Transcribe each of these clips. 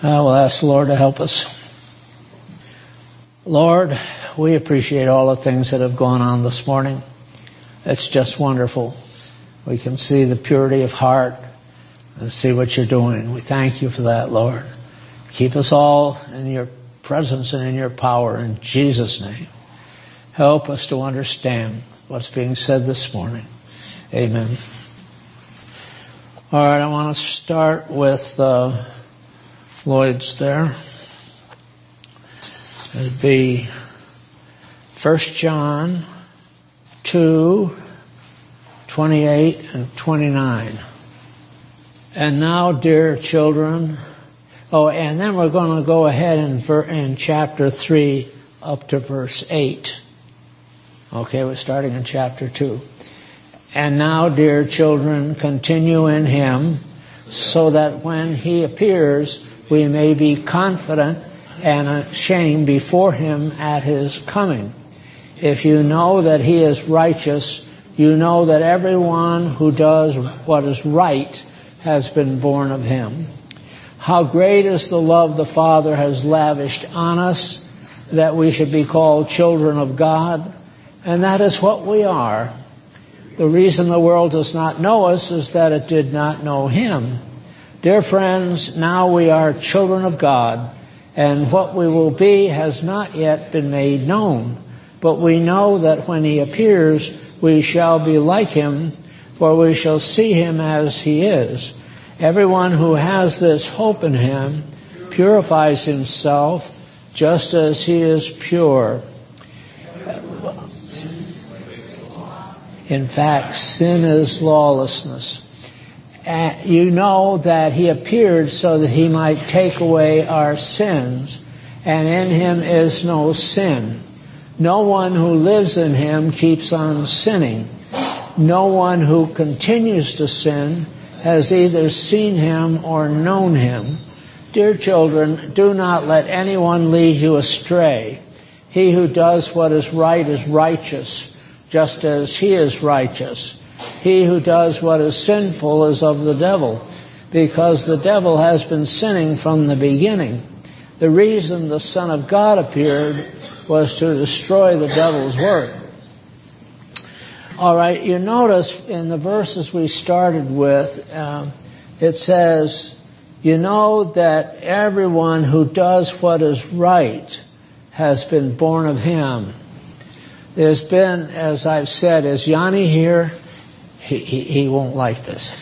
I will ask the Lord to help us. Lord, we appreciate all the things that have gone on this morning. It's just wonderful. We can see the purity of heart and see what you're doing. We thank you for that, Lord. Keep us all in your presence and in your power in Jesus' name. Help us to understand what's being said this morning. Amen. All right, I want to start with Lloyd's there. It'd be 1 John 2, 28 and 29. And now, dear children, and then we're going to go ahead in chapter 3 up to verse 8. Okay, we're starting in chapter 2. And now, dear children, continue in him, so that when he appears, we may be confident and ashamed before him at his coming. If you know that he is righteous, you know that everyone who does what is right has been born of him. How great is the love the Father has lavished on us, that we should be called children of God, and that is what we are. The reason the world does not know us is that it did not know him. Dear friends, now we are children of God, and what we will be has not yet been made known. But we know that when he appears, we shall be like him, for we shall see him as he is. Everyone who has this hope in him purifies himself just as he is pure. In fact, sin is lawlessness. You know that he appeared so that he might take away our sins, and in him is no sin. No one who lives in him keeps on sinning. No one who continues to sin has either seen him or known him. Dear children, do not let anyone lead you astray. He who does what is right is righteous, just as he is righteous. He who does what is sinful is of the devil, because the devil has been sinning from the beginning. The reason the Son of God appeared was to destroy the devil's work. All right, you notice in the verses we started with, it says, you know that everyone who does what is right has been born of him. There's been, as I've said, is Yanni here? He won't like this.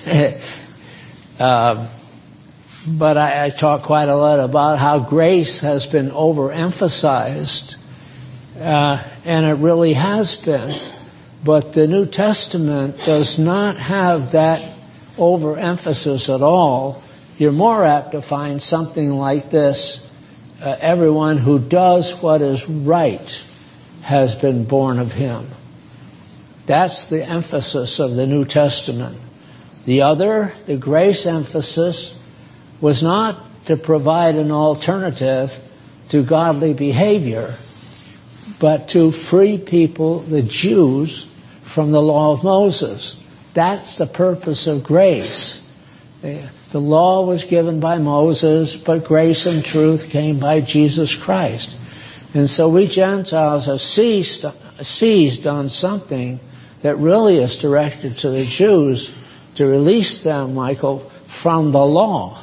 But I talk quite a lot about how grace has been overemphasized, and it really has been. But the New Testament does not have that overemphasis at all. You're more apt to find something like this: everyone who does what is right has been born of him. That's the emphasis of the New Testament. The grace emphasis, was not to provide an alternative to godly behavior, but to free people, the Jews, from the law of Moses. That's the purpose of grace. The law was given by Moses, but grace and truth came by Jesus Christ. And so we Gentiles have seized on something that really is directed to the Jews to release them, Michael, from the law.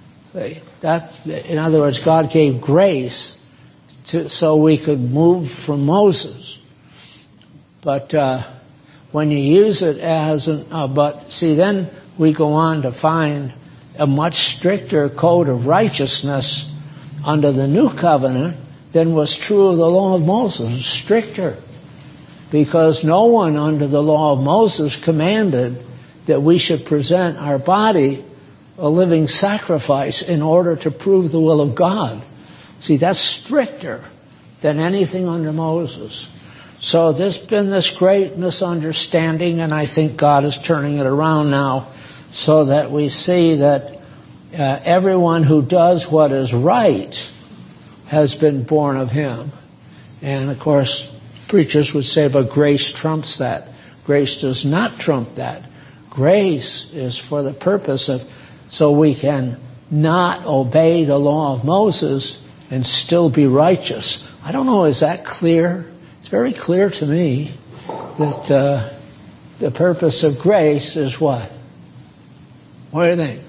In other words, God gave grace so we could move from Moses. But when you use it as then we go on to find a much stricter code of righteousness under the new covenant than was true of the law of Moses. Stricter. Because no one under the law of Moses commanded that we should present our body a living sacrifice in order to prove the will of God. See, that's stricter than anything under Moses. So there's been this great misunderstanding, and I think God is turning it around now so that we see that everyone who does what is right has been born of him. And, of course, preachers would say, but grace trumps that. Grace does not trump that. Grace is for the purpose of so we can not obey the law of Moses and still be righteous? I don't know, is that clear? It's very clear to me that the purpose of grace is what? What do you think?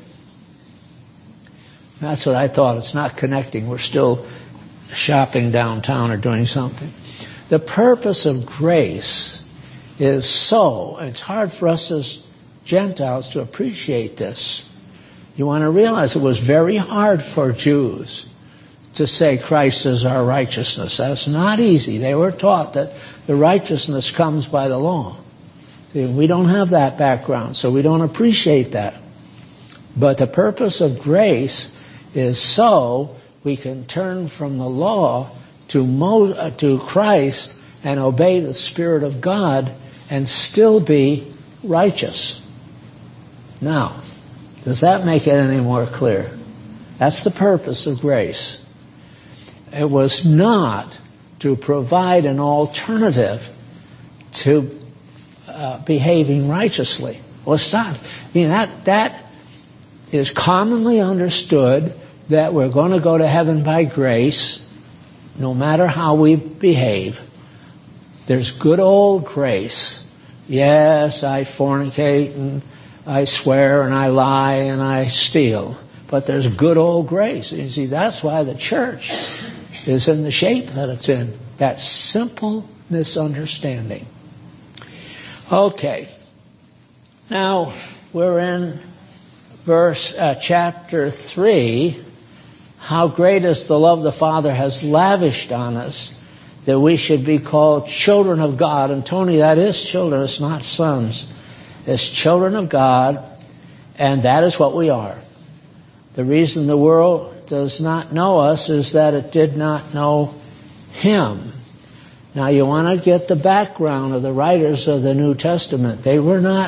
That's what I thought. It's not connecting. We're still shopping downtown or doing something. The purpose of grace is it's hard for us as Gentiles to appreciate this. You want to realize it was very hard for Jews to say Christ is our righteousness. That's not easy. They were taught that the righteousness comes by the law. We don't have that background, so we don't appreciate that. But the purpose of grace is so we can turn from the law to Christ and obey the Spirit of God and still be righteous. Now, does that make it any more clear? That's the purpose of grace. It was not to provide an alternative to behaving righteously. Well, it's not. I mean, that is commonly understood, that we're going to go to heaven by grace, no matter how we behave. There's good old grace. Yes, I fornicate and I swear and I lie and I steal. But there's good old grace. You see, that's why the church is in the shape that it's in. That simple misunderstanding. Okay. Now, we're in chapter 3. How great is the love the Father has lavished on us, that we should be called children of God. And Tony, that is children, it's not sons. It's children of God, and that is what we are. The reason the world does not know us is that it did not know Him. Now you want to get the background of the writers of the New Testament. They were not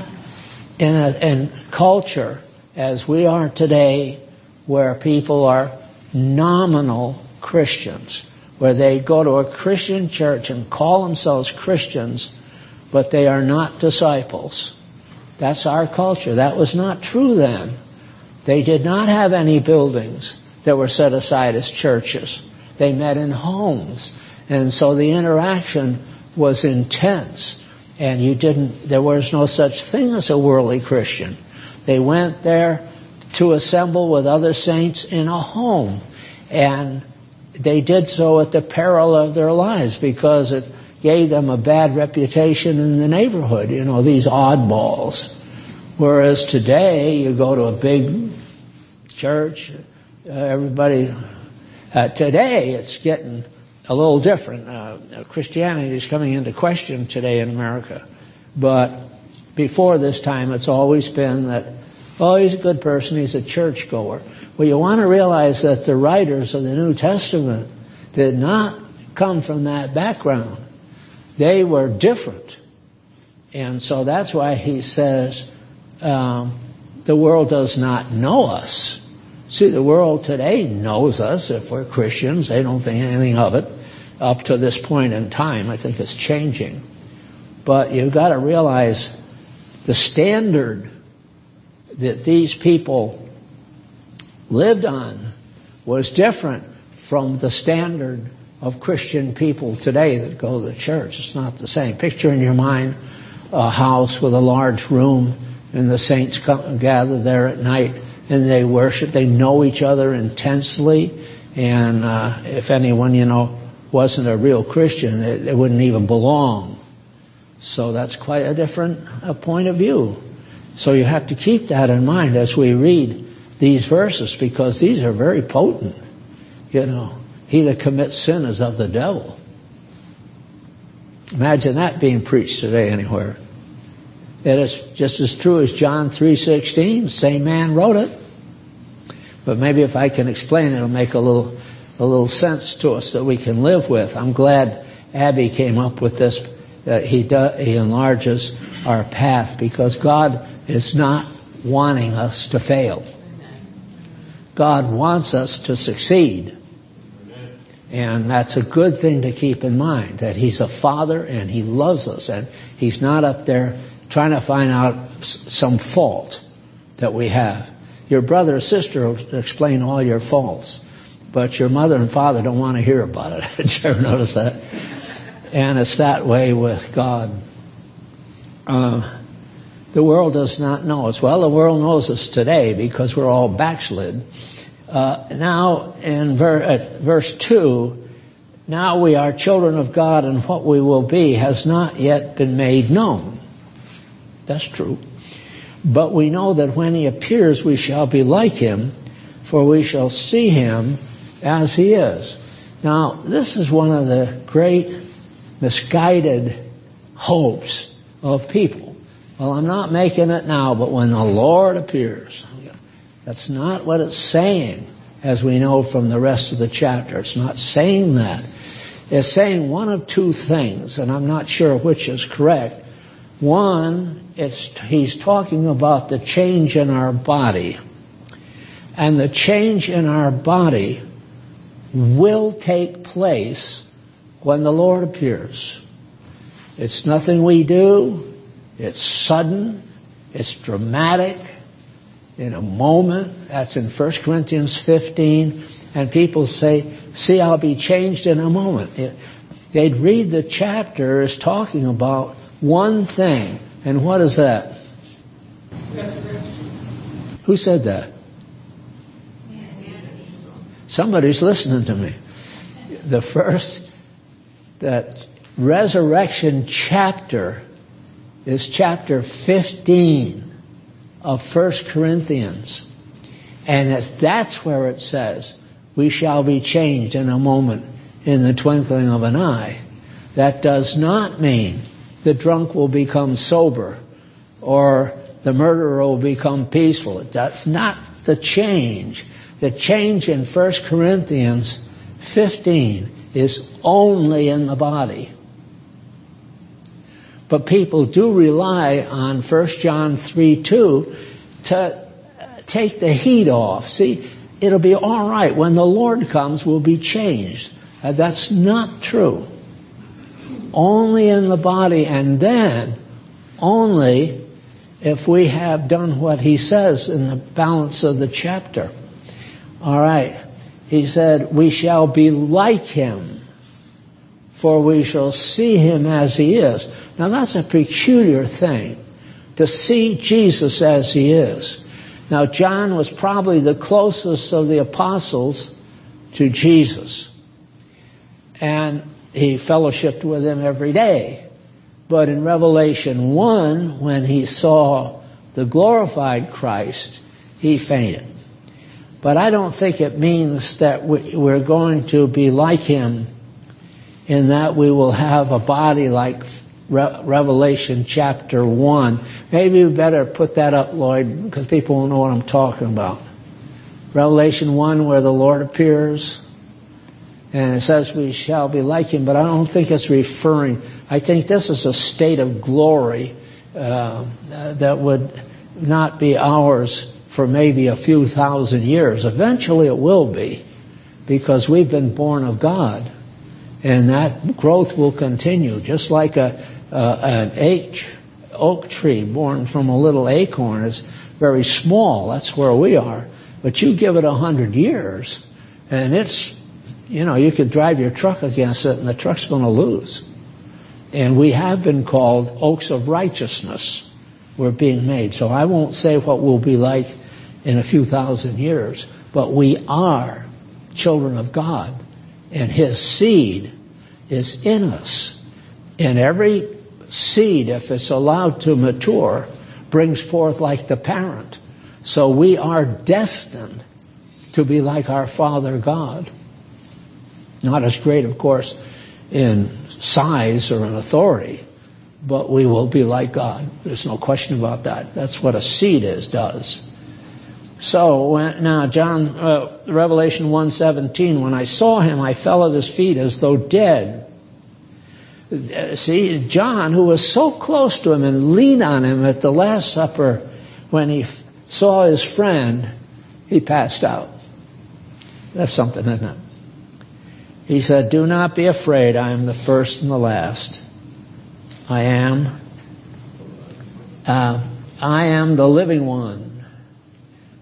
in culture as we are today, where people are nominal Christians, where they go to a Christian church and call themselves Christians, but they are not disciples. That's our culture. That was not true then. They did not have any buildings that were set aside as churches. They met in homes. And so the interaction was intense. And there was no such thing as a worldly Christian. They went there to assemble with other saints in a home. And they did so at the peril of their lives, because it gave them a bad reputation in the neighborhood, these oddballs. Whereas today, you go to a big church, today it's getting a little different. Christianity is coming into question today in America. But before this time, it's always been that, he's a good person, he's a churchgoer. Well, you want to realize that the writers of the New Testament did not come from that background. They were different. And so that's why he says, the world does not know us. See, the world today knows us if we're Christians. They don't think anything of it up to this point in time. I think it's changing. But you've got to realize the standard that these people lived on was different from the standard of Christian people today that go to the church. It's not the same. Picture in your mind a house with a large room, and the saints come gather there at night and they worship. They know each other intensely, and if anyone wasn't a real Christian, it wouldn't even belong. So that's quite a different point of view. So you have to keep that in mind as we read these verses, because these are very potent. He that commits sin is of the devil. Imagine that being preached today anywhere. It is just as true as John 3:16. Same man wrote it. But maybe if I can explain it, it'll make a little sense to us that we can live with. I'm glad Abby came up with this. He enlarges our path, because God is not wanting us to fail. God wants us to succeed. And that's a good thing to keep in mind, that He's a Father and He loves us, and He's not up there trying to find out some fault that we have. Your brother or sister will explain all your faults, but your mother and father don't want to hear about it. Did you ever notice that? And it's that way with God. The world does not know us. Well, the world knows us today because we're all backslid. Now, in verse 2, now we are children of God, and what we will be has not yet been made known. That's true. But we know that when he appears, we shall be like him, for we shall see him as he is. Now, this is one of the great misguided hopes of people. Well, I'm not making it now, but when the Lord appears. That's not what it's saying, as we know from the rest of the chapter. It's not saying that. It's saying one of two things, and I'm not sure which is correct. One, he's talking about the change in our body. And the change in our body will take place when the Lord appears. It's nothing we do. It's sudden. It's dramatic. In a moment. That's in 1 Corinthians 15. And people say, see, I'll be changed in a moment. They'd read the chapter as talking about one thing. And what is that? Resurrection. Who said that? Somebody's listening to me. The first, that resurrection chapter is chapter 15 of 1 Corinthians. And that's where it says, we shall be changed in a moment, in the twinkling of an eye. That does not mean the drunk will become sober or the murderer will become peaceful. That's not the change. The change in 1 Corinthians 15 is only in the body. But people do rely on 1 John 3:2 to take the heat off. See, it'll be all right. When the Lord comes, we'll be changed. That's not true. Only in the body, and then only if we have done what he says in the balance of the chapter. All right. He said, we shall be like him, for we shall see him as he is. Now that's a peculiar thing, to see Jesus as he is. Now John was probably the closest of the apostles to Jesus. And he fellowshiped with him every day. But in Revelation 1, when he saw the glorified Christ, he fainted. But I don't think it means that we're going to be like him in that we will have a body like Revelation chapter 1. Maybe we better put that up, Lloyd, because people won't know what I'm talking about. Revelation 1, where the Lord appears, and it says we shall be like him, but I don't think it's referring. I think this is a state of glory that would not be ours for maybe a few thousand years. Eventually it will be, because we've been born of God, and that growth will continue, just like an oak tree born from a little acorn is very small. That's where we are. But you give it 100 years, and it's, you could drive your truck against it, and the truck's going to lose. And we have been called oaks of righteousness. We're being made. So I won't say what we'll be like in a few thousand years, but we are children of God, and his seed is in us. And every seed, if it's allowed to mature, brings forth like the parent. So we are destined to be like our Father God. Not as great, of course, in size or in authority, but we will be like God. There's no question about that. That's what a seed does. So now Revelation 1:17, when I saw him, I fell at his feet as though dead. See, John, who was so close to him and leaned on him at the Last Supper, when he saw his friend, he passed out. That's something, isn't it? He said, do not be afraid. I am the first and the last. I am the living one.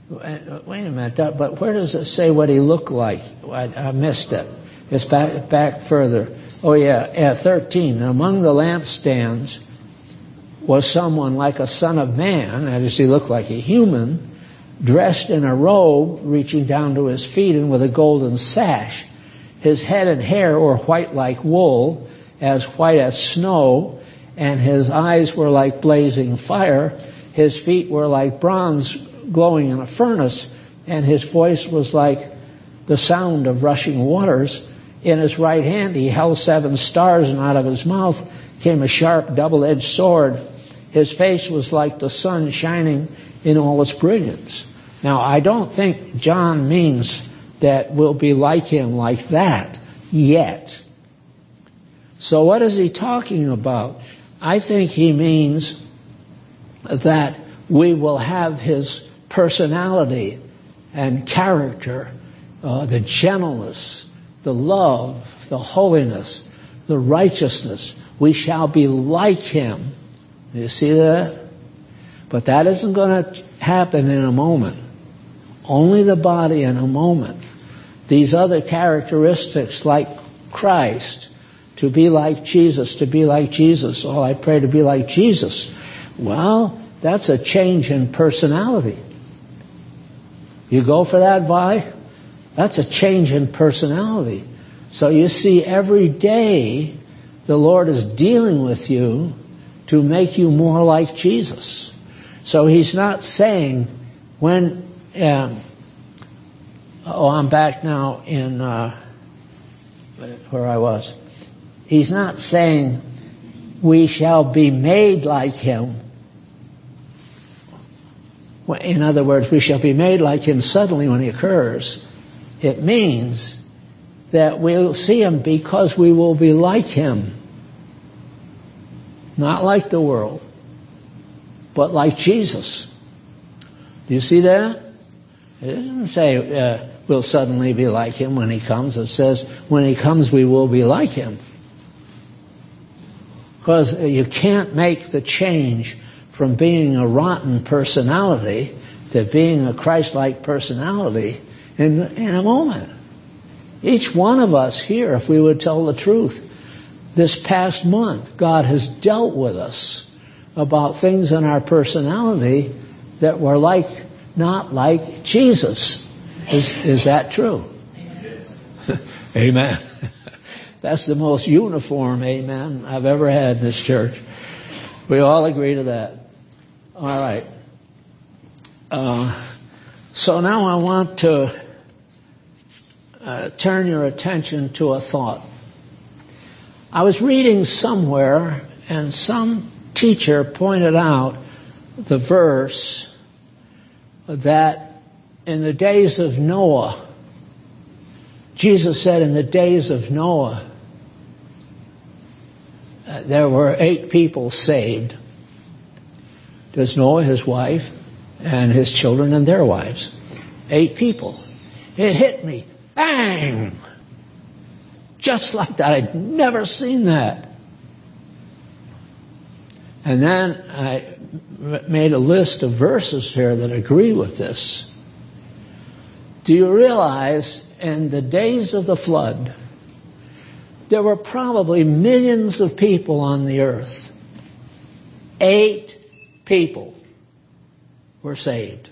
Wait a minute, but where does it say what he looked like? I missed it. It's back further. Oh yeah, 13. Among the lampstands was someone like a son of man, that is, he looked like a human, dressed in a robe reaching down to his feet and with a golden sash. His head and hair were white like wool, as white as snow, and his eyes were like blazing fire. His feet were like bronze glowing in a furnace, and his voice was like the sound of rushing waters. In his right hand he held 7 stars, and out of his mouth came a sharp double-edged sword. His face was like the sun shining in all its brilliance. Now, I don't think John means that we'll be like him like that yet. So what is he talking about? I think he means that we will have his personality and character, the gentleness, the love, the holiness, the righteousness. We shall be like him. You see that? But that isn't going to happen in a moment. Only the body in a moment. These other characteristics like Christ, to be like Jesus, to be like Jesus. Oh, I pray to be like Jesus. Well, that's a change in personality. You go for that, Vi? That's a change in personality. So you see, every day the Lord is dealing with you to make you more like Jesus. So he's not saying when... I'm back now in where I was. He's not saying we shall be made like him. In other words, we shall be made like him suddenly when he occurs. It means that we'll see him because we will be like him. Not like the world, but like Jesus. Do you see that? It doesn't say we'll suddenly be like him when he comes. It says when he comes we will be like him. Because you can't make the change from being a rotten personality to being a Christ-like personality in a moment. Each one of us here, if we would tell the truth, this past month God has dealt with us about things in our personality that were not like Jesus. Is that true? Amen. That's the most uniform amen I've ever had in this church. We all agree to that. All right. So now I want to turn your attention to a thought. I was reading somewhere, and some teacher pointed out the verse that in the days of Noah, Jesus said in the days of Noah, there were 8 people saved. There's Noah, his wife, and his children and their wives. 8 people. It hit me. Bang! Just like that. I'd never seen that. And then I made a list of verses here that agree with this. Do you realize in the days of the flood, there were probably millions of people on the earth. 8 people were saved.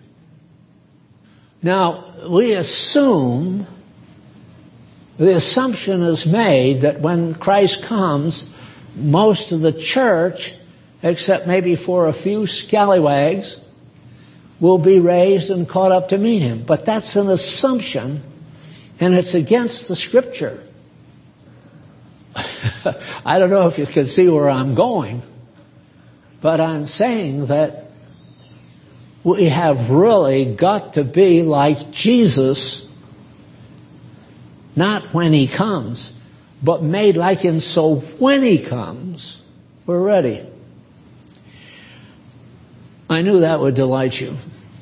Now, we assume, the assumption is made that when Christ comes, most of the church, except maybe for a few scallywags, will be raised and caught up to meet him. But that's an assumption, and it's against the Scripture. I don't know if you can see where I'm going, but I'm saying that we have really got to be like Jesus, not when he comes, but made like him so when he comes, we're ready. I knew that would delight you.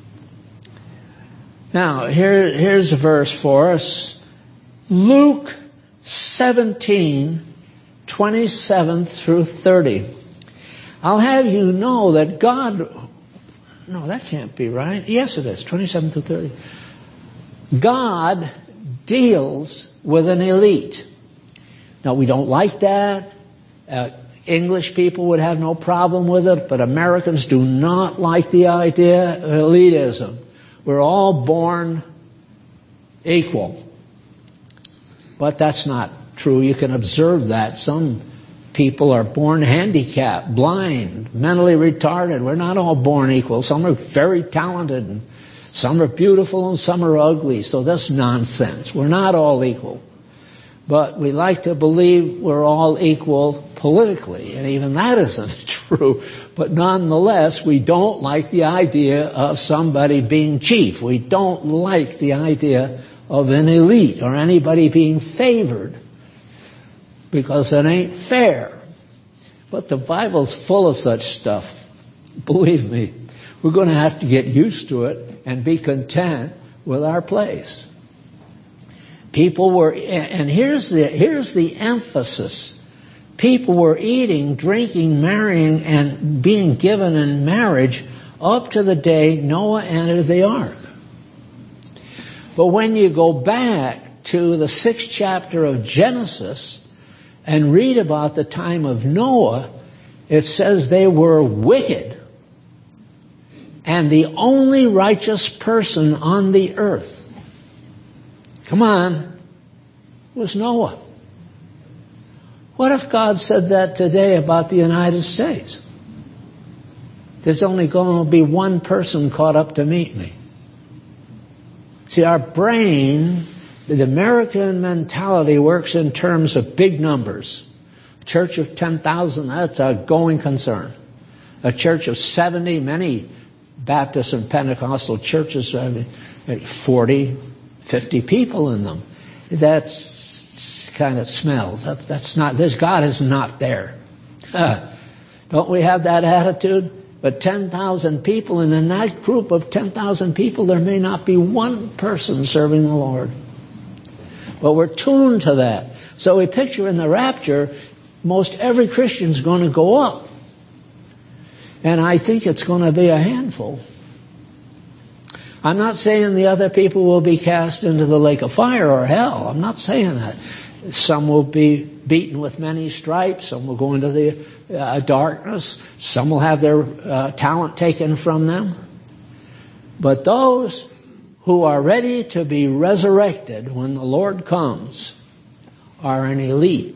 Now, here's a verse for us. Luke 17:27 through 30. I'll have you know that God No, that can't be right. Yes, it is. 27 to 30. God deals with an elite. Now, we don't like that. English people would have no problem with it, but Americans do not like the idea of elitism. We're all born equal. But that's not true. You can observe that. Some people are born handicapped, blind, mentally retarded. We're not all born equal. Some are very talented, and some are beautiful, and some are ugly. So that's nonsense. We're not all equal. But we like to believe we're all equal politically, and even that isn't true. But nonetheless, we don't like the idea of somebody being chief. We don't like the idea of an elite or anybody being favored, because it ain't fair. But the Bible's full of such stuff. Believe me, we're going to have to get used to it and be content with our place. People were, and here's the emphasis. People were eating, drinking, marrying, and being given in marriage up to the day Noah entered the ark. But when you go back to the 6th chapter of Genesis and read about the time of Noah, it says they were wicked and the only righteous person on the earth. Come on, was Noah. What if God said that today about the United States? There's only going to be one person caught up to meet me. See, our brain, the American mentality works in terms of big numbers. A church of 10,000, that's a going concern. A church of 70, many Baptist and Pentecostal churches, 40, 50 people in them. That's kind of smells. That's not, this God is not there. Don't we have that attitude? But 10,000 people, and in that group of 10,000 people, there may not be one person serving the Lord. But we're tuned to that. So we picture in the rapture, most every Christian's going to go up. And I think it's going to be a handful. I'm not saying the other people will be cast into the lake of fire or hell. I'm not saying that. Some will be beaten with many stripes. Some will go into the darkness. Some will have their talent taken from them. But those who are ready to be resurrected when the Lord comes are an elite.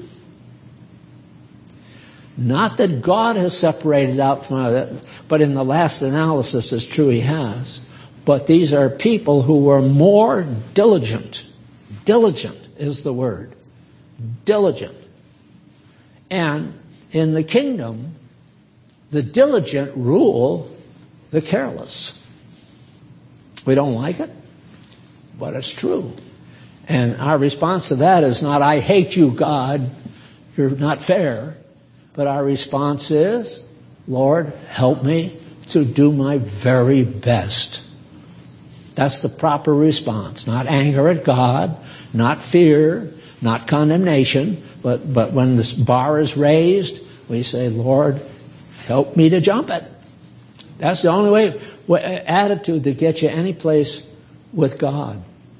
Not that God has separated out from it, but in the last analysis it's true He has. But these are people who were more diligent. Diligent is the word. Diligent. And in the kingdom, the diligent rule the careless. We don't like it, but it's true. And our response to that is not, I hate you, God, you're not fair. But our response is, Lord, help me to do my very best. That's the proper response. Not anger at God, not fear, not condemnation, but when this bar is raised, we say, Lord, help me to jump it. That's the only attitude that gets you any place with God.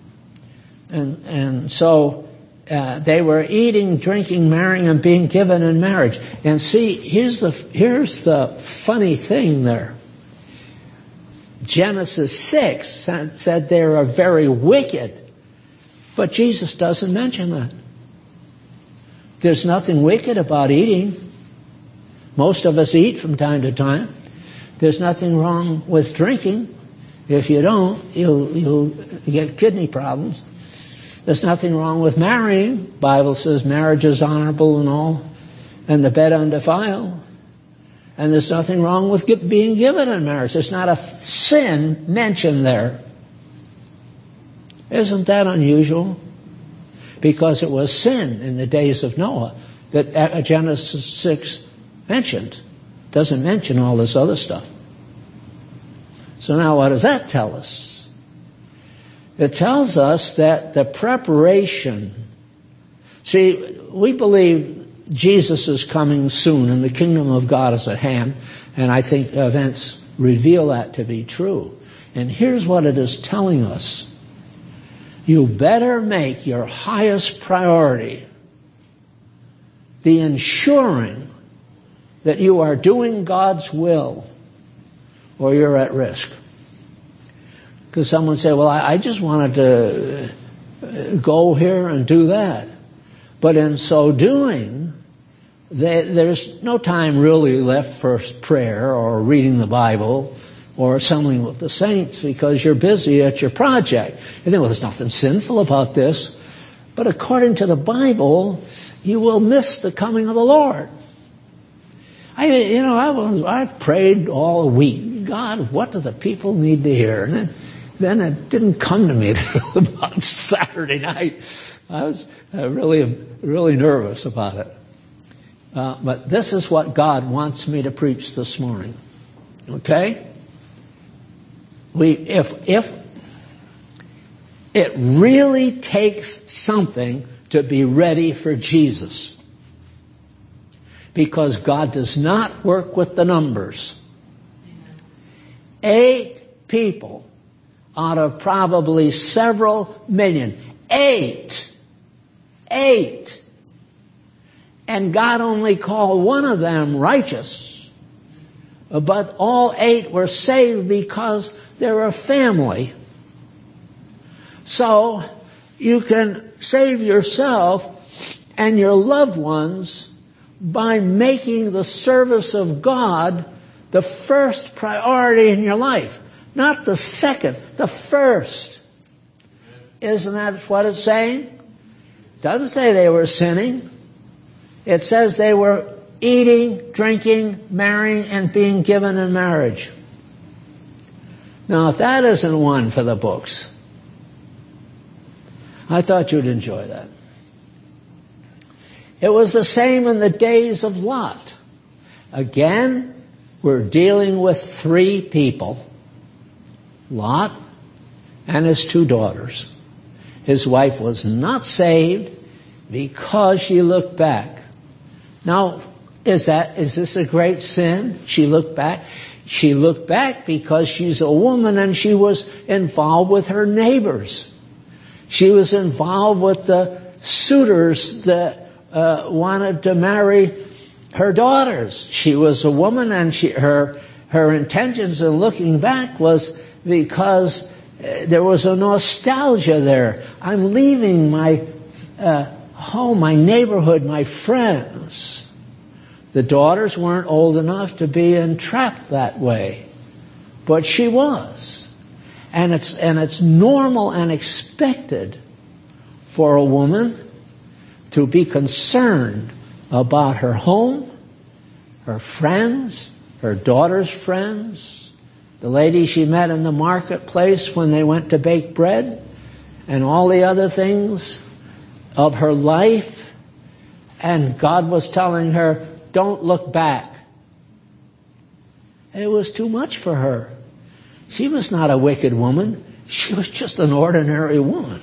And so they were eating, drinking, marrying, and being given in marriage. And see, here's the funny thing there. Genesis 6 said they are very wicked, but Jesus doesn't mention that. There's nothing wicked about eating. Most of us eat from time to time. There's nothing wrong with drinking. If you don't, you'll get kidney problems. There's nothing wrong with marrying. The Bible says marriage is honorable and all, and the bed undefiled. And there's nothing wrong with being given in marriage. There's not a sin mentioned there. Isn't that unusual? Because it was sin in the days of Noah that Genesis 6 mentioned. It doesn't mention all this other stuff. So now what does that tell us? It tells us that the preparation... See, we believe Jesus is coming soon and the kingdom of God is at hand. And I think events reveal that to be true. And here's what it is telling us. You better make your highest priority the ensuring that you are doing God's will, or you're at risk. Because someone say, well, I just wanted to go here and do that. But in so doing, there's no time really left for prayer or reading the Bible or assembling with the saints because you're busy at your project. You think, well, there's nothing sinful about this. But according to the Bible, you will miss the coming of the Lord. I've prayed all week. God, what do the people need to hear? And then it didn't come to me until about Saturday night. I was really nervous about it. But this is what God wants me to preach this morning. Okay? If it really takes something to be ready for Jesus, because God does not work with the numbers. 8 people out of probably several million. 8. And God only called one of them righteous. But all 8 were saved because they're a family. So you can save yourself and your loved ones by making the service of God the first priority in your life. Not the second, the first. Isn't that what it's saying? It doesn't say they were sinning. It says they were eating, drinking, marrying, and being given in marriage. Now, if that isn't one for the books, I thought you'd enjoy that. It was the same in the days of Lot. Again, we're dealing with 3 people. Lot and his 2 daughters. His wife was not saved because she looked back. Now, is this a great sin? She looked back. She looked back because she's a woman and she was involved with her neighbors. She was involved with the suitors that wanted to marry her daughters. She was a woman, and her intentions in looking back was because there was a nostalgia there. I'm leaving my home, my neighborhood, my friends. The daughters weren't old enough to be entrapped that way, but she was. And it's normal and expected for a woman to be concerned about her home, her friends, her daughter's friends, the lady she met in the marketplace when they went to bake bread, and all the other things of her life. And God was telling her, don't look back. It was too much for her. She was not a wicked woman. She was just an ordinary woman.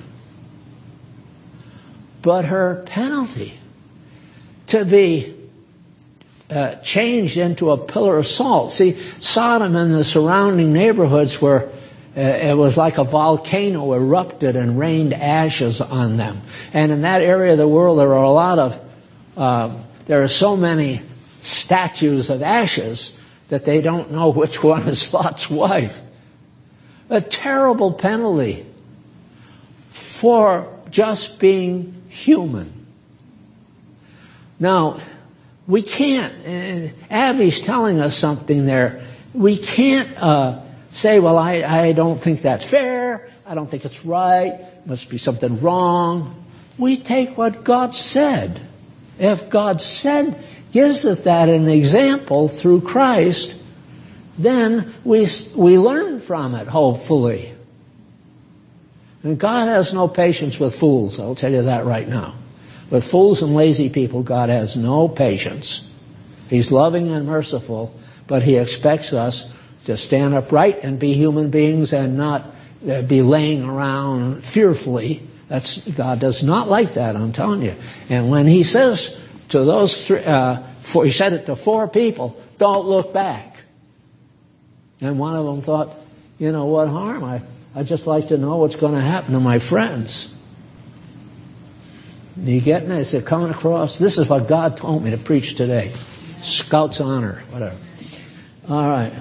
But her penalty to be changed into a pillar of salt. See, Sodom and the surrounding neighborhoods were, it was like a volcano erupted and rained ashes on them. And in that area of the world, there are a lot of, there are so many statues of ashes that they don't know which one is Lot's wife. A terrible penalty for just being human. Now, we can't, Abby's telling us something there. We can't say, well, I don't think that's fair. I don't think it's right. Must be something wrong. We take what God said. If God said, gives us that an example through Christ, then we learn from it, hopefully. And God has no patience with fools, I'll tell you that right now. With fools and lazy people, God has no patience. He's loving and merciful, but He expects us to stand upright and be human beings and not be laying around fearfully. God does not like that, I'm telling you. And when He says to those 3, He said it to 4 people, don't look back. And one of them thought, what harm? I'd just like to know what's going to happen to my friends. You getting it? Is it coming across? This is what God told me to preach today. Scout's honor, whatever. All right.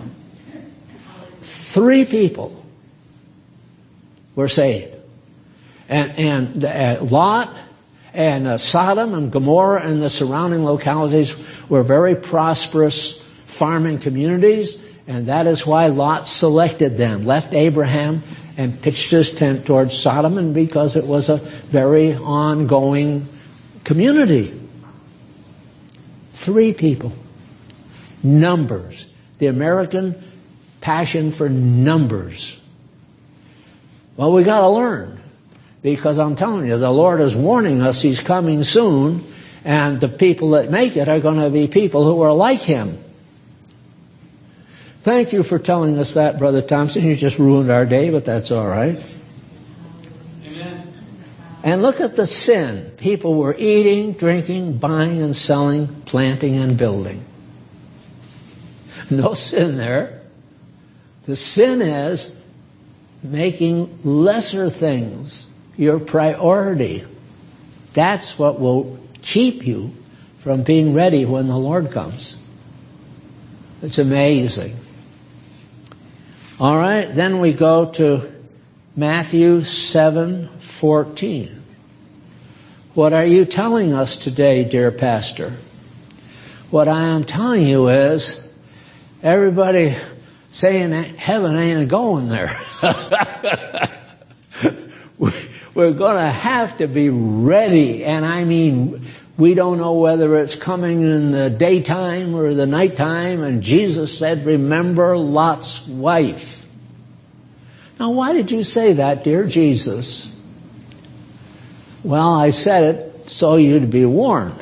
3 people were saved. And Lot and Sodom and Gomorrah and the surrounding localities were very prosperous farming communities, and that is why Lot selected them, left Abraham and pitched his tent towards Sodom, and because it was a very ongoing community. 3 people. Numbers. The American passion for numbers. Well, we got to learn, because I'm telling you, the Lord is warning us He's coming soon, and the people that make it are going to be people who are like Him. Thank you for telling us that, Brother Thompson. You just ruined our day, but that's all right. Amen. And look at the sin. People were eating, drinking, buying and selling, planting and building. No sin there. The sin is making lesser things your priority. That's what will keep you from being ready when the Lord comes. It's amazing. All right, then we go to Matthew 7:14. What are you telling us today, dear pastor? What I am telling you is, everybody saying that heaven ain't going there. We're going to have to be ready. And I mean, we don't know whether it's coming in the daytime or the nighttime. And Jesus said, remember Lot's wife. Now, why did you say that, dear Jesus? Well, I said it so you'd be warned.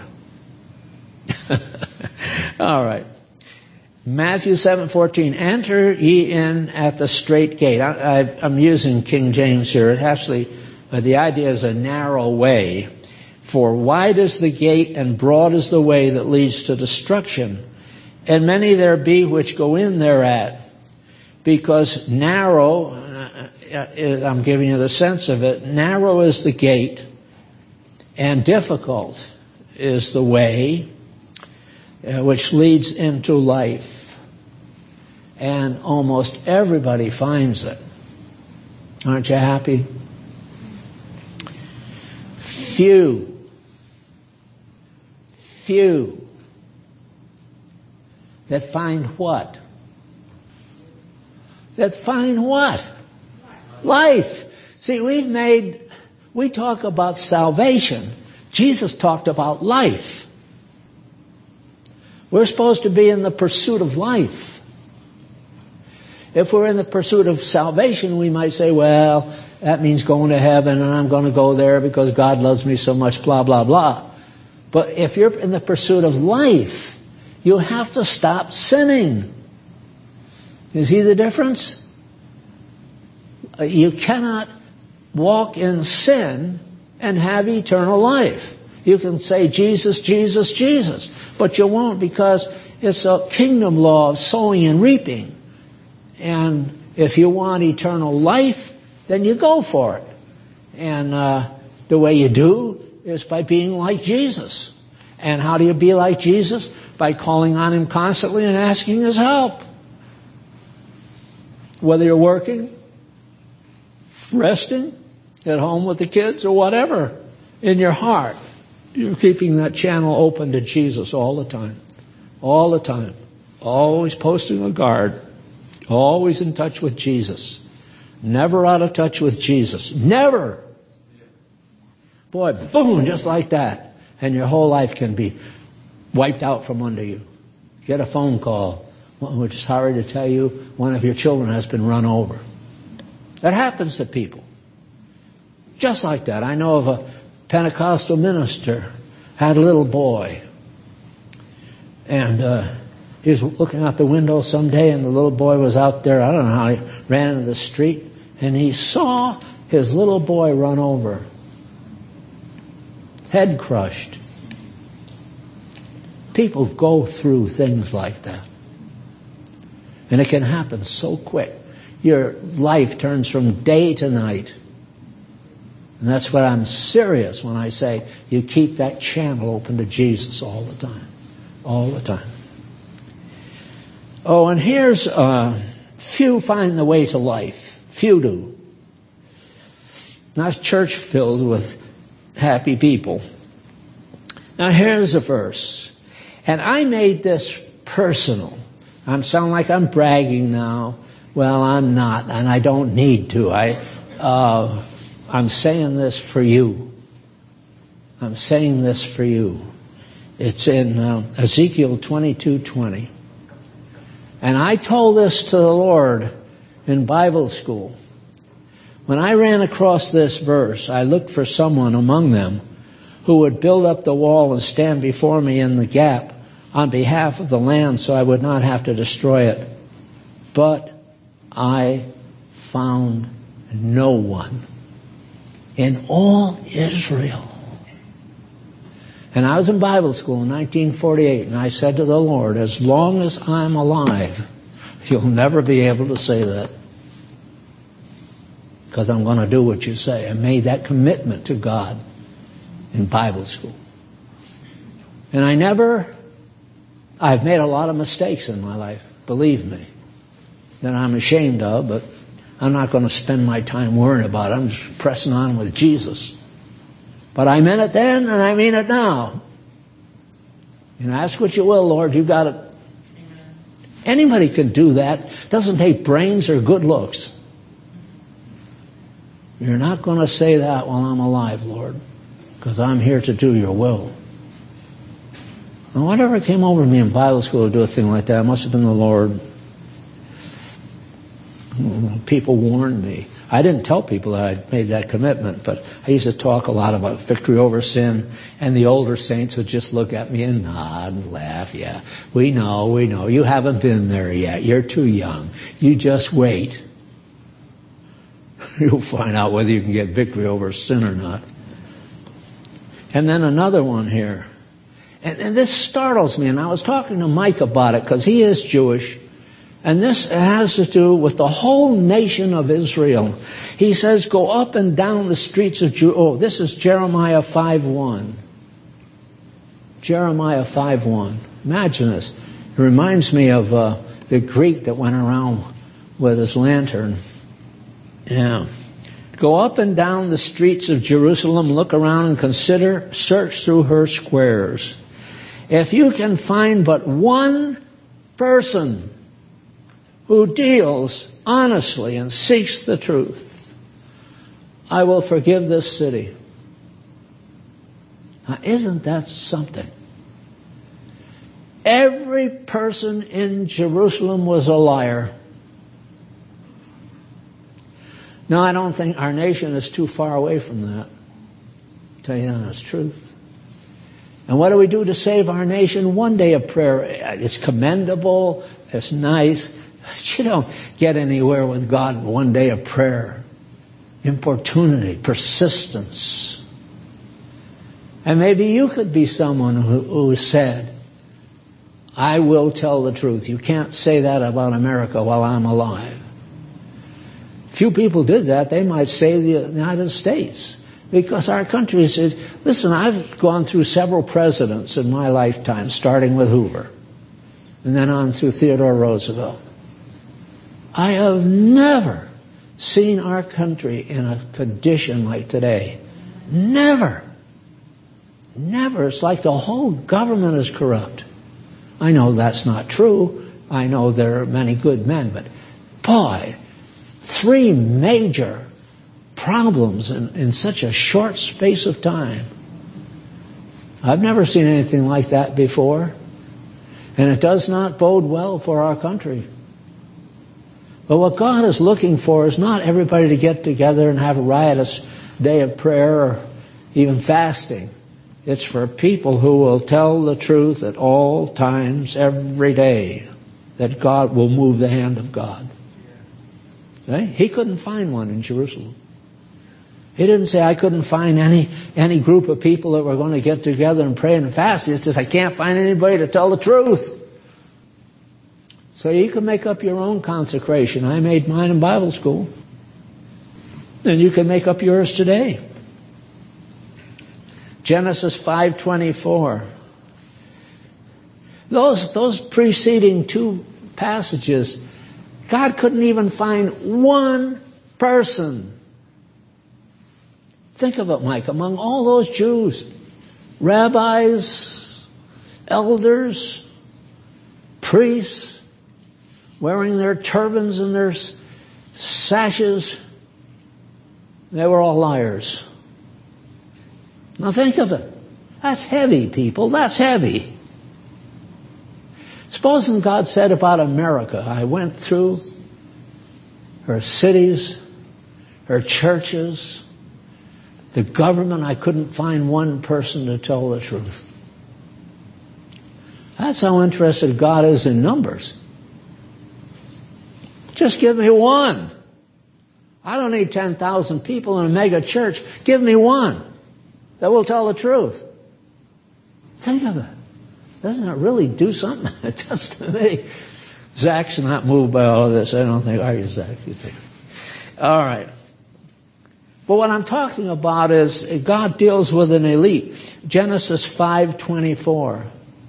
All right. Matthew 7:14, enter ye in at the strait gate. I'm using King James here. It actually, the idea is a narrow way. For wide is the gate and broad is the way that leads to destruction, and many there be which go in thereat. Because narrow, I'm giving you the sense of it, narrow is the gate and difficult is the way which leads into life. And almost everybody finds it. Aren't you happy? Few that find what? That find what? Life. See, we talk about salvation. Jesus talked about life. We're supposed to be in the pursuit of life. If we're in the pursuit of salvation, we might say, well, that means going to heaven and I'm going to go there because God loves me so much, blah, blah, blah. But if you're in the pursuit of life, you have to stop sinning. You see the difference? You cannot walk in sin and have eternal life. You can say Jesus, Jesus, Jesus, but you won't, because it's a kingdom law of sowing and reaping. And if you want eternal life, then you go for it. And the way you do is by being like Jesus. And how do you be like Jesus? By calling on Him constantly and asking His help. Whether you're working, resting, at home with the kids, or whatever, in your heart, you're keeping that channel open to Jesus all the time. All the time. Always posting a guard. Always in touch with Jesus. Never out of touch with Jesus. Never! Boy, boom, just like that. And your whole life can be wiped out from under you. Get a phone call, which is sorry to tell you, one of your children has been run over. That happens to people. Just like that. I know of a Pentecostal minister, had a little boy. And he was looking out the window someday, and the little boy was out there. I don't know how he ran into the street. And he saw his little boy run over. Head crushed. People go through things like that. And it can happen so quick. Your life turns from day to night. And that's what I'm serious when I say you keep that channel open to Jesus all the time. All the time. Oh, and here's, few find the way to life. Few do. Not a church filled with happy people. Now here's a verse. And I made this personal. I sound like I'm bragging now. Well, I'm not, and I don't need to. I'm saying this for you. I'm saying this for you. It's in Ezekiel 22:20. And I told this to the Lord in Bible school. When I ran across this verse, I looked for someone among them who would build up the wall and stand before me in the gap on behalf of the land so I would not have to destroy it. But I found no one in all Israel. And I was in Bible school in 1948, and I said to the Lord, as long as I'm alive, you'll never be able to say that. Because I'm going to do what you say. I made that commitment to God in Bible school. And I've made a lot of mistakes in my life, believe me, that I'm ashamed of, but I'm not going to spend my time worrying about it. I'm just pressing on with Jesus. But I meant it then, and I mean it now. And ask what you will, Lord, you got it. Amen. Anybody can do that. Doesn't take brains or good looks. You're not going to say that while I'm alive, Lord, because I'm here to do your will. And whatever came over me in Bible school to do a thing like that, it must have been the Lord. People warned me. I didn't tell people that I'd made that commitment, but I used to talk a lot about victory over sin, and the older saints would just look at me and nod and laugh. Yeah, we know. You haven't been there yet. You're too young. You just wait. You'll find out whether you can get victory over sin or not. And then another one here. And this startles me, and I was talking to Mike about it because he is Jewish. And this has to do with the whole nation of Israel. He says, go up and down the streets of Jerusalem. Oh, this is Jeremiah 5:1. Jeremiah 5:1. Imagine this. It reminds me of the Greek that went around with his lantern. Yeah. Go up and down the streets of Jerusalem, look around and consider, search through her squares. If you can find but one person who deals honestly and seeks the truth, I will forgive this city. Now, isn't that something? Every person in Jerusalem was a liar. Now, I don't think our nation is too far away from that. I'll tell you the honest truth. And what do we do to save our nation? One day of prayer. It's commendable. It's nice. But you don't get anywhere with God in one day of prayer. Importunity, persistence. And maybe you could be someone who said, I will tell the truth. You can't say that about America while I'm alive. Few people did that. They might say the United States. Because our country said, listen, I've gone through several presidents in my lifetime, starting with Hoover, and then on through Theodore Roosevelt. I have never seen our country in a condition like today. Never. Never. It's like the whole government is corrupt. I know that's not true. I know there are many good men, but boy, 3 major problems in such a short space of time. I've never seen anything like that before. And it does not bode well for our country. But what God is looking for is not everybody to get together and have a riotous day of prayer or even fasting. It's for people who will tell the truth at all times, every day, that God will move the hand of God. Okay? He couldn't find one in Jerusalem. He didn't say, I couldn't find any group of people that were going to get together and pray and fast. He says, I can't find anybody to tell the truth. So you can make up your own consecration. I made mine in Bible school. And you can make up yours today. Genesis 5:24. Those preceding two passages, God couldn't even find one person. Think of it, Mike, among all those Jews, rabbis, elders, priests, wearing their turbans and their sashes, they were all liars. Now think of it. That's heavy, people. That's heavy. Supposing God said about America, I went through her cities, her churches, the government, I couldn't find one person to tell the truth. That's how interested God is in numbers. Just give me one. I don't need 10,000 people in a mega church. Give me one that will tell the truth. Think of it. Doesn't it really do something? It does to me. Zach's not moved by all of this. I don't think. Are you, Zach? You think? All right. But what I'm talking about is God deals with an elite. Genesis 5:24.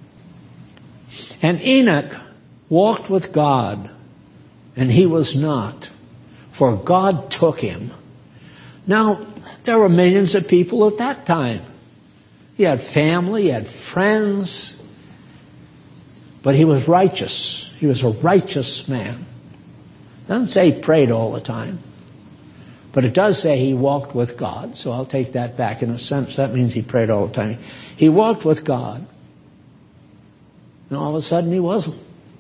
And Enoch walked with God, and he was not, for God took him. Now, there were millions of people at that time. He had family, he had friends, but he was righteous. He was a righteous man. It doesn't say he prayed all the time, but it does say he walked with God, so I'll take that back in a sense. That means he prayed all the time. He walked with God, and all of a sudden he wasn't.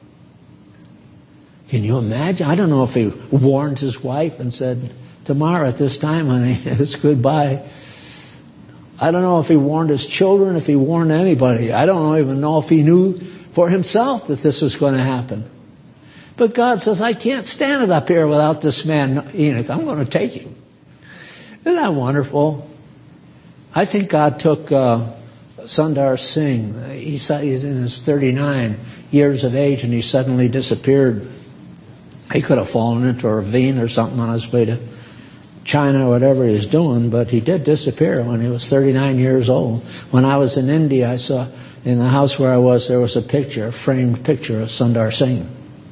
Can you imagine? I don't know if he warned his wife and said, tomorrow at this time, honey, it's goodbye. I don't know if he warned his children, if he warned anybody. I don't even know if he knew for himself that this was going to happen. But God says, I can't stand it up here without this man, Enoch. I'm going to take him. Isn't that wonderful? I think God took Sundar Singh. He's in his 39 years of age and he suddenly disappeared. He could have fallen into a ravine or something on his way to China or whatever he was doing, but he did disappear when he was 39 years old. When I was in India, I saw in the house where I was, there was a picture, a framed picture of Sundar Singh.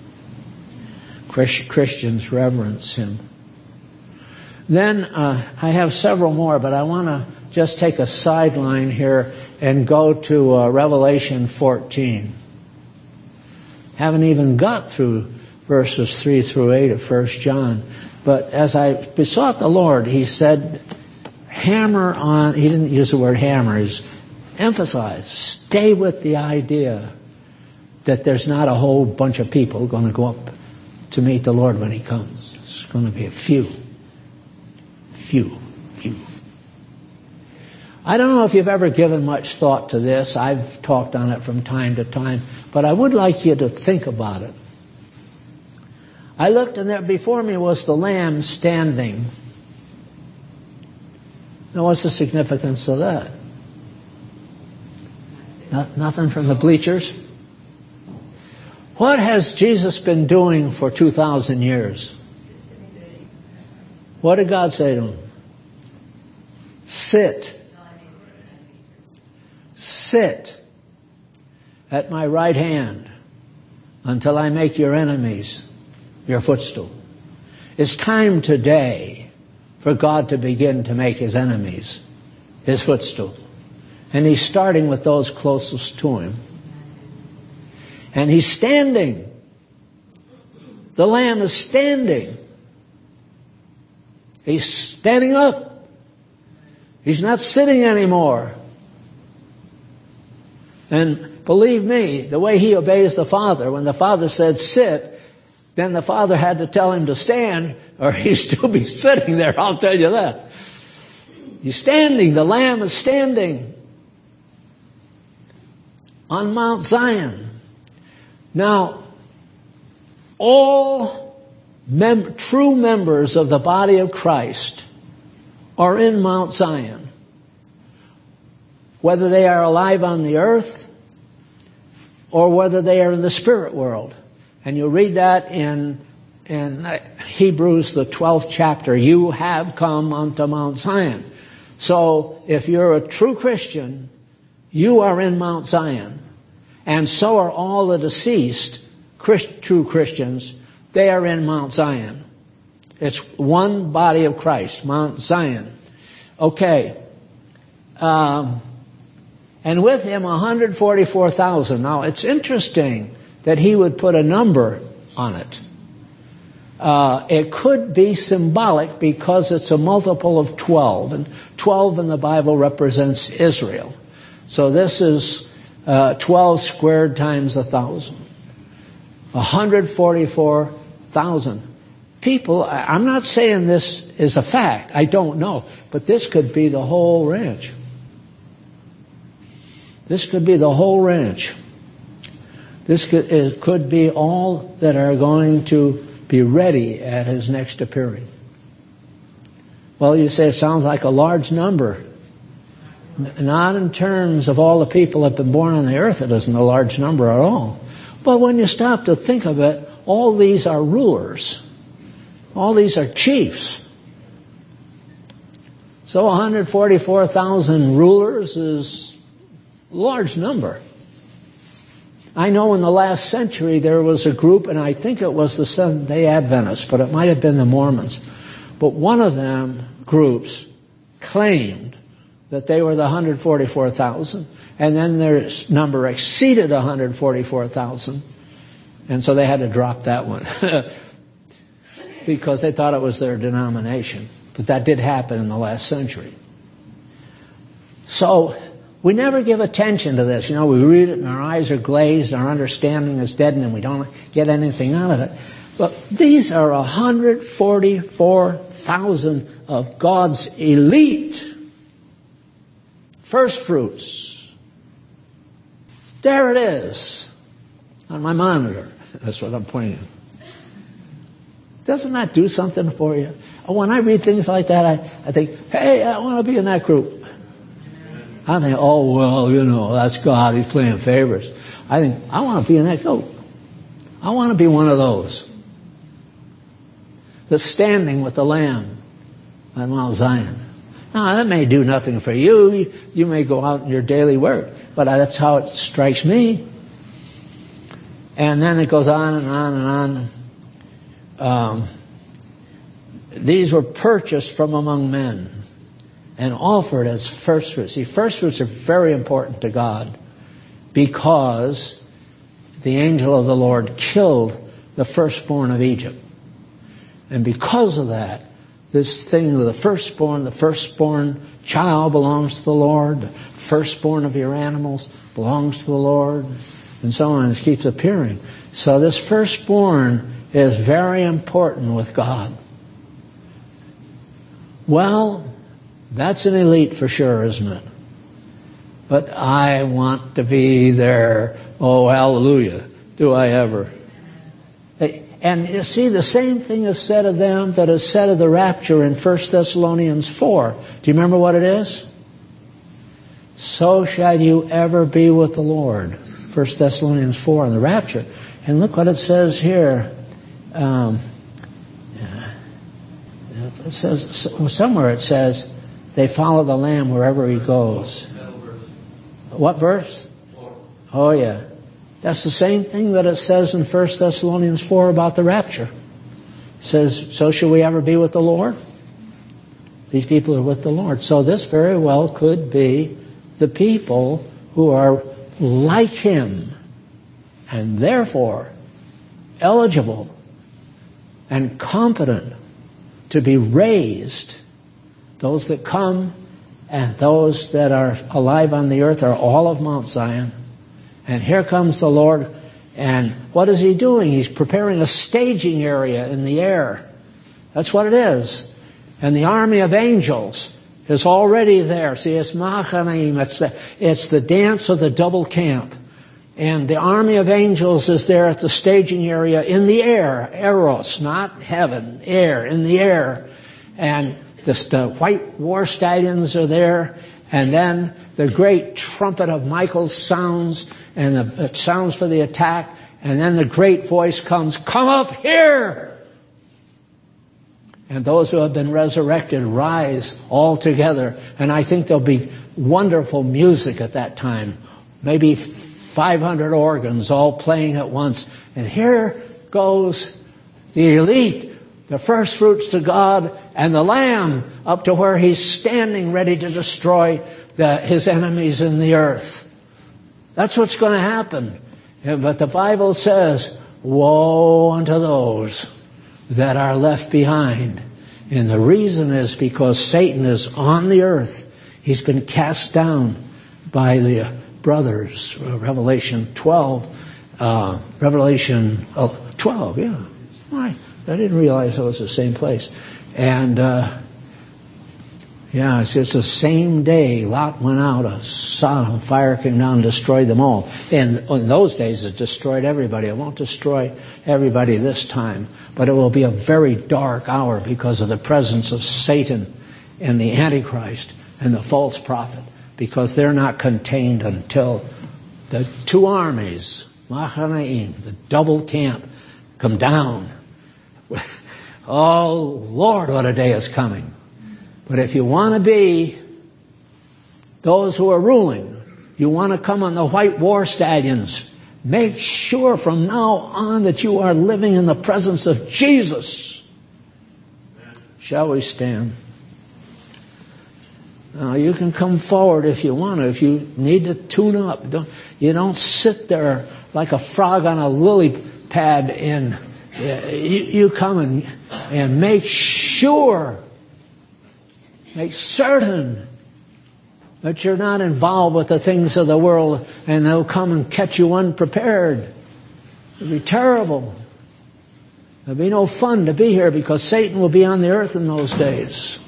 Christians reverence him. Then I have several more, but I want to just take a sideline here and go to Revelation 14. Haven't even got through verses 3 through 8 of 1 John. But as I besought the Lord, he said, hammer on, he didn't use the word hammer, he's emphasize, stay with the idea that there's not a whole bunch of people going to go up to meet the Lord when he comes. It's going to be a few. I don't know if you've ever given much thought to this. I've talked on it from time to time, but I would like you to think about it. I looked, and there before me was the Lamb standing. Now, what's the significance of that? Nothing from the bleachers? What has Jesus been doing for 2,000 years? What did God say to him? Sit. Sit at my right hand until I make your enemies your footstool. It's time today for God to begin to make his enemies his footstool. And he's starting with those closest to him. And he's standing. The Lamb is standing. He's standing up. He's not sitting anymore. And believe me, the way he obeys the Father, when the Father said sit, then the Father had to tell him to stand, or he'd still be sitting there, I'll tell you that. He's standing. The Lamb is standing on Mount Zion. Now, all true members of the body of Christ are in Mount Zion. Whether they are alive on the earth or whether they are in the spirit world. And you read that in Hebrews, the 12th chapter. You have come unto Mount Zion. So if you're a true Christian, you are in Mount Zion. And so are all the deceased true Christians. They are in Mount Zion. It's one body of Christ, Mount Zion. Okay. And with him 144,000. Now it's interesting that he would put a number on it. It could be symbolic because it's a multiple of 12. And 12 in the Bible represents Israel. So this is 12 squared times 1,000. 144,000 people. I'm not saying this is a fact. I don't know. But this could be the whole ranch. This could be the whole ranch. This could be all that are going to be ready at his next appearing. Well, you say it sounds like a large number. Not in terms of all the people that have been born on the earth, it isn't a large number at all. But when you stop to think of it, all these are rulers. All these are chiefs. So 144,000 rulers is a large number. I know in the last century there was a group, and I think it was the Seventh-day Adventists, but it might have been the Mormons. But one of them groups claimed that they were the 144,000, and then their number exceeded 144,000, and so they had to drop that one because they thought it was their denomination. But that did happen in the last century. So we never give attention to this. You know, we read it and our eyes are glazed, our understanding is deadened, and we don't get anything out of it. But these are 144,000 of God's elite first fruits. There it is on my monitor. That's what I'm pointing. Doesn't that do something for you? When I read things like that, I think, hey, I want to be in that group. I think, oh, well, you know, that's God. He's playing favorites. I think, I want to be in that group. I want to be one of those that's standing with the Lamb on Mount Zion. Now, that may do nothing for you. You may go out in your daily work. But that's how it strikes me. And then it goes on and on and on. These were purchased from among men and offered as first fruits. See, first fruits are very important to God because the angel of the Lord killed the firstborn of Egypt. And because of that, this thing of the firstborn child belongs to the Lord. The firstborn of your animals belongs to the Lord. And so on. It keeps appearing. So this firstborn is very important with God. Well, that's an elite for sure, isn't it? But I want to be there. Oh, hallelujah. Do I ever? And you see, the same thing is said of them that is said of the rapture in 1 Thessalonians 4. Do you remember what it is? So shall you ever be with the Lord. 1 Thessalonians 4 on the rapture. And look what it says here. It says, somewhere it says, they follow the Lamb wherever he goes. What verse? Oh, yeah. That's the same thing that it says in 1 Thessalonians 4 about the rapture. It says, so shall we ever be with the Lord? These people are with the Lord. So this very well could be the people who are like him and therefore eligible and competent to be raised. Those that come and those that are alive on the earth are all of Mount Zion. And here comes the Lord. And what is he doing? He's preparing a staging area in the air. That's what it is. And the army of angels is already there. See, it's Machanim. It's the dance of the double camp. And the army of angels is there at the staging area in the air. Eros, not heaven. Air, in the air. And the white war stallions are there. And then the great trumpet of Michael sounds, and it sounds for the attack. And then the great voice comes, come up here! And those who have been resurrected rise all together. And I think there'll be wonderful music at that time. Maybe 500 organs all playing at once. And here goes the elite, the first fruits to God, and the Lamb up to where He's standing ready to destroy His enemies in the earth. That's what's going to happen. But the Bible says, woe unto those that are left behind. And the reason is because Satan is on the earth. He's been cast down by the brothers. Revelation 12. Revelation 12, yeah. I didn't realize it was the same place. And, it's the same day Lot went out of Sodom. Fire came down and destroyed them all. And in those days it destroyed everybody. It won't destroy everybody this time. But it will be a very dark hour because of the presence of Satan and the Antichrist and the false prophet. Because they're not contained until the two armies, Machanaim, the double camp, come down. Oh, Lord, what a day is coming. But if you want to be those who are ruling, you want to come on the white war stallions, make sure from now on that you are living in the presence of Jesus. Shall we stand? Now, you can come forward if you want to, if you need to tune up. You don't sit there like a frog on a lily pad. You come and make sure, make certain that you're not involved with the things of the world, and they'll come and catch you unprepared. It'll be terrible. There'll be no fun to be here because Satan will be on the earth in those days.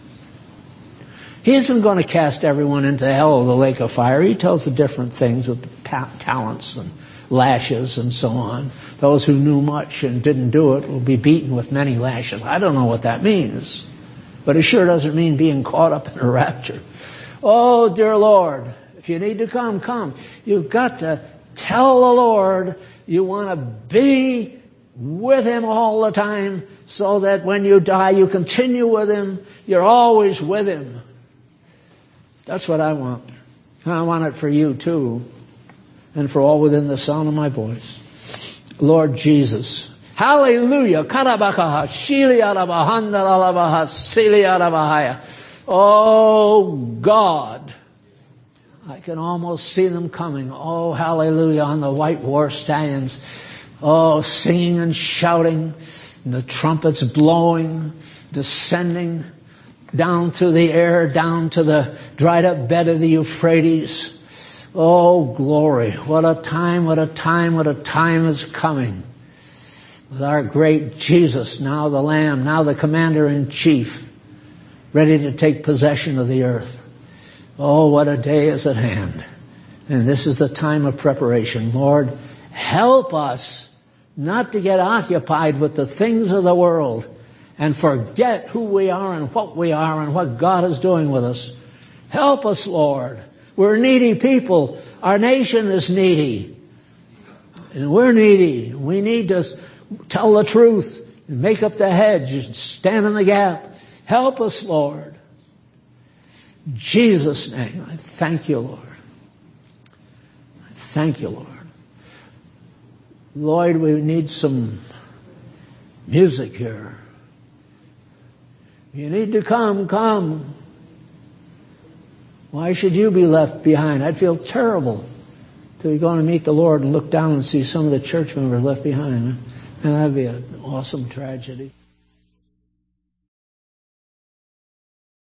He isn't going to cast everyone into hell or the lake of fire. He tells the different things with talents and lashes and so on. Those who knew much and didn't do it will be beaten with many lashes. I don't know what that means. But it sure doesn't mean being caught up in a rapture. Oh, dear Lord, if you need to come, come. You've got to tell the Lord you want to be with Him all the time so that when you die, you continue with Him. You're always with Him. That's what I want. And I want it for you too. And for all within the sound of my voice. Lord Jesus. Hallelujah. Oh God. I can almost see them coming. Oh, hallelujah, on the white war stallions. Oh, singing and shouting. And the trumpets blowing, descending down through the air, down to the dried up bed of the Euphrates. Oh, glory. What a time, what a time, what a time is coming. With our great Jesus, now the Lamb, now the Commander-in-Chief, ready to take possession of the earth. Oh, what a day is at hand. And this is the time of preparation. Lord, help us not to get occupied with the things of the world and forget who we are and what God is doing with us. Help us, Lord. We're needy people. Our nation is needy. And we're needy. We need to tell the truth and make up the hedge and stand in the gap. Help us, Lord. In Jesus' name, I thank you, Lord. I thank you, Lord. Lord, we need some music here. You need to come, come. Why should you be left behind? I'd feel terrible to be going to meet the Lord and look down and see some of the church members left behind. And that'd be an awesome tragedy.